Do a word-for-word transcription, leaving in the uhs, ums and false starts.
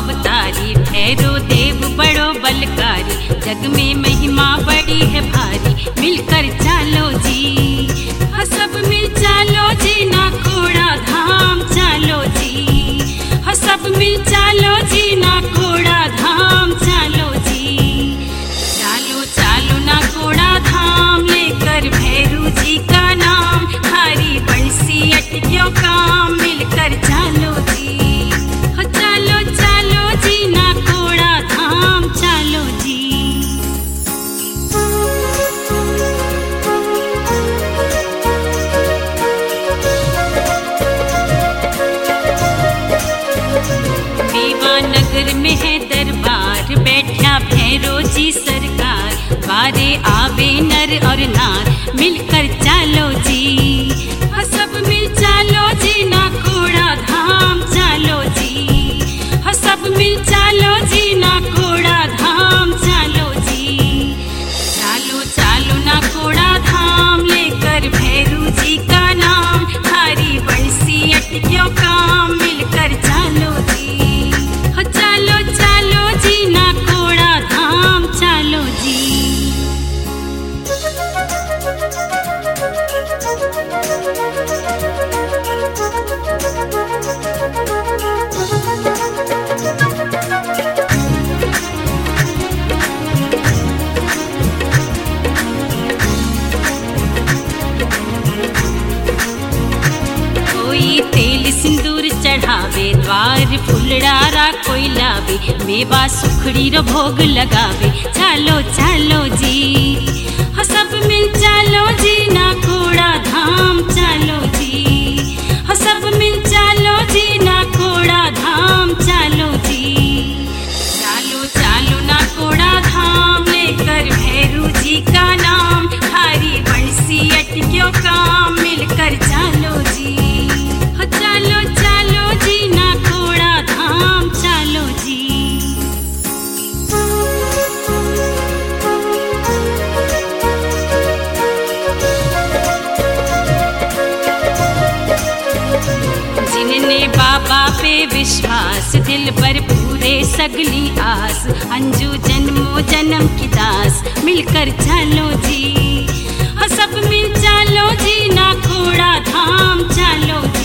अवतारी, भैरो देव बड़ो बलकारी, जग में महिमा बड़ी है भारी, मिलकर चालो जी, हाँ सब मिल चालो जी, ना कोड़ा धाम चालो जी, हाँ सब मिल चालो जी, ना कोड़ा धाम चालो जी, चालो चालो ना कोड़ा धाम, लेकर भैरू जी का नाम, थारी बंसी अटक्यो काम, मिलकर चालो जी, हाँ चालो चालो जी, ना कोड़ा धाम चालो जी। नगर में है दरबार, बैठा भैरो जी सरकार, बारे आवे नर और नार, मिलकर चालो जी, हाँ सब मिल चालो जी, ना कोड़ा धाम चालो जी, हाँ सब मिल चालो जी, ना कोड़ा धाम चालो जी, चालो चालो ना कोड़ा धाम, लेकर भैरू जी का नाम, थारी बंसी अटक्यो काम, मिलकर चालो जी, चालो चालो जी, ना कोड़ा धाम चालो जी। कोई तेल सिंदूर चढ़ावे, द्वार फुलडारा कोई लावे, मेवा सुखड़ी रो भोग लगावे, चालो चालो जी, हाँ सब मिल चालो जी, ना कोड़ा धाम चालो जी, हाँ सब मिल चालो जी, ना कोड़ा धाम चालो जी, चालो चालो ना कोड़ा धाम, लेकर भैरू जी का नाम, थारी बंसी अटक्यो काम, मिलकर चालो जी, हाँ चालो चालो जी, ना कोड़ा धाम चालो जी। जिनने बाबा पे विश्वास, दिल पर पूरे सगली आस, अंजू जन्मो जन्म की दास, मिलकर चालो जी, हाँ सब मिल चालो जी, ना कोड़ा धाम चालो जी।